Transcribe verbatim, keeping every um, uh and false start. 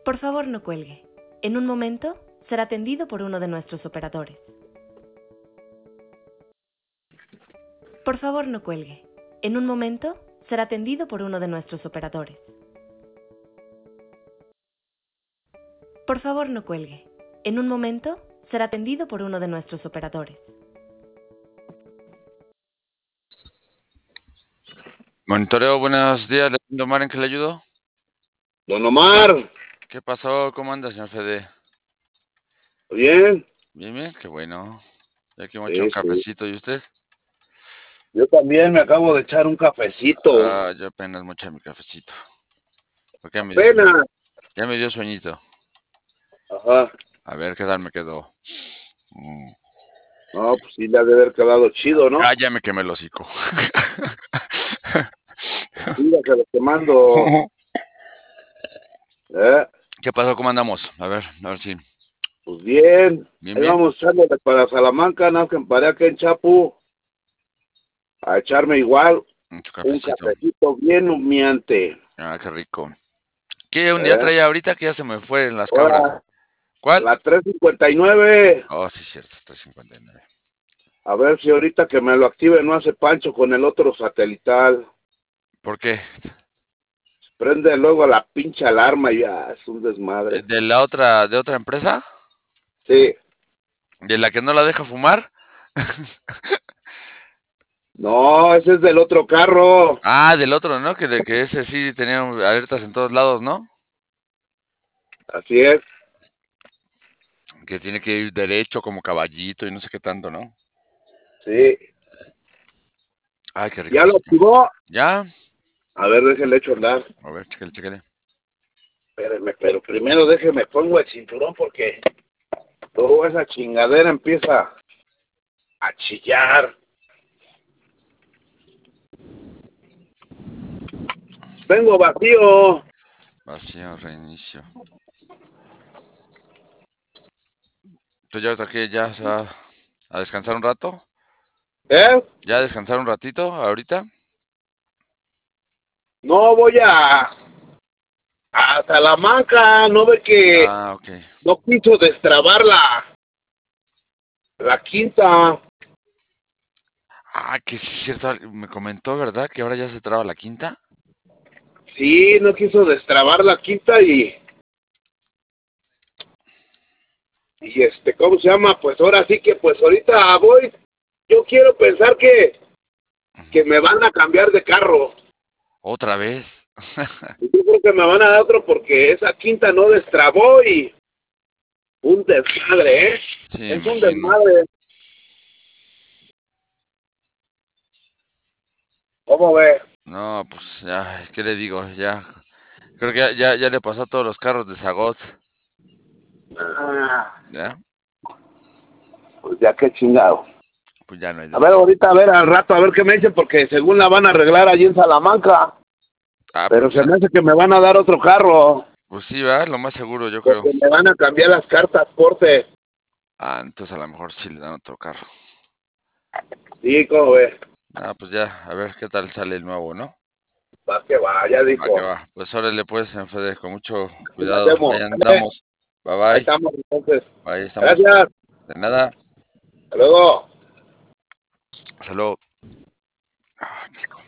Por favor, no cuelgue. En un momento será atendido por uno de nuestros operadores. Por favor, no cuelgue. En un momento será atendido por uno de nuestros operadores. Por favor, no cuelgue. En un momento será atendido por uno de nuestros operadores. Monitoreo, buenos días. ¿Le atiendo, Omar, en qué le ayudo? Don Omar. ¿Qué pasó? ¿Cómo anda, señor Fede? ¿Bien? Bien, bien, qué bueno. Ya que hemos hecho un Sí, sí. cafecito, ¿y usted? Yo también me acabo de echar un cafecito. Ah, yo apenas me eché mi cafecito. Porque ya me dio Apenas. sueñito. Ya me dio sueñito. Ajá. A ver qué tal me quedó. Mm. No, pues sí le ha de haber quedado chido, ¿no? Ah, ya me quemé el hocico. Mira que lo que mando. ¿Eh? ¿Qué pasó? ¿Cómo andamos? A ver, a ver si. Pues bien. Bien, Ahí bien. vamos echándole para Salamanca, nada que me paré acá en Chapu. A echarme igual Mucho un cafecito. cafecito bien humeante. Ah, qué rico. ¿Qué unidad ¿Eh? traía ahorita que ya se me fue en las cabras? Ahora, ¿Cuál? la tres cincuenta y nueve. Oh, sí, cierto, trescientos cincuenta y nueve. A ver si ahorita que me lo active no hace pancho con el otro satelital. ¿Por qué? Prende luego la pinche alarma y ya es un desmadre. ¿De la otra, de otra empresa? Sí. ¿De la que no la deja fumar? No, ese es del otro carro. Ah, del otro, ¿no? Que, de, que ese sí tenía alertas en todos lados, ¿no? Así es. Que tiene que ir derecho como caballito y no sé qué tanto, ¿no? Sí. Ay, qué rico ¿Ya lo cafecito. activó? ¿Ya? A ver, déjele hecho andar. A ver, chécale, chécale. Espérenme, pero primero déjeme pongo el cinturón porque toda esa chingadera empieza a chillar. Vengo vacío. Vacío, reinicio. Entonces ya ahorita que ya se va a descansar un rato. ¿Eh? ¿Ya a descansar un ratito ahorita? No voy a a Salamanca. No ve que Ah, ok. no quiso destrabar la, la quinta. Ah, que sí es cierto, me comentó, ¿verdad? Que ahora ya se traba la quinta. Sí, no quiso destrabar la quinta y y este, ¿cómo se llama? Pues ahora sí que pues ahorita voy. Yo quiero pensar que que me van a cambiar de carro. Otra vez. Yo creo que me van a dar otro porque esa quinta no destrabó y un desmadre, ¿eh? Sí, me Es un imagino. desmadre. ¿Cómo ve? No, pues ya, ¿qué le digo? Ya, creo que ya, ya, ya le pasó a todos los carros de Zagot. Ah, ¿Ya? pues ya qué chingado. Pues ya no hay de A ver, otra. ahorita, a ver, al rato, a ver qué me dicen, porque según la van a arreglar allí en Salamanca, Ah, pero pues, se ya- me hace que me van a dar otro carro, pues sí, va, lo más seguro, yo creo. porque me van a cambiar las cartas corte. Ah, entonces a lo mejor sí le dan otro carro. Sí, ¿cómo ve? Ah, pues ya, a ver qué tal sale el nuevo, ¿no? Va que va, ya Va que dijo. va. Pues órale, pues, Fede, con mucho Así lo cuidado. hacemos. Ahí ¿Vale? andamos. Bye Ahí bye. estamos entonces. Ahí estamos. Gracias. De nada. Hasta luego. Hasta luego. Ah, chico.